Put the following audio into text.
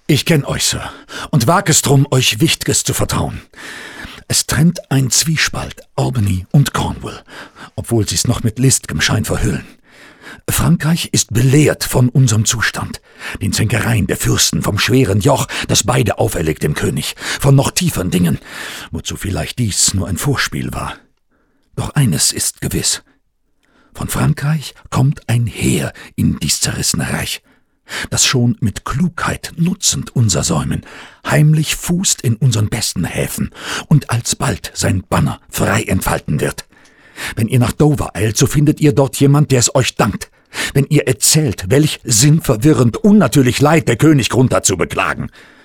Ich kenn euch, Sir, und wag es drum, euch Wichtges zu vertrauen. Es trennt ein Zwiespalt Albany und Cornwall, obwohl sie's noch mit list'gem Schein verhüllen. Frankreich ist belehrt von unserem Zustand, den Zänkereien der Fürsten, vom schweren Joch, das beide auferlegt dem König, von noch tieferen Dingen, wozu vielleicht dies nur ein Vorspiel war. Doch eines ist gewiss: Von Frankreich kommt ein Heer in dies zerrissene Reich, das schon mit Klugheit nutzend unser Säumen heimlich fußt in unseren besten Häfen und alsbald sein Banner frei entfalten wird. Wenn ihr nach Dover eilt, so findet ihr dort jemand, der es euch dankt. Wenn ihr erzählt, welch sinnverwirrend unnatürlich Leid der König Grund hat zu beklagen,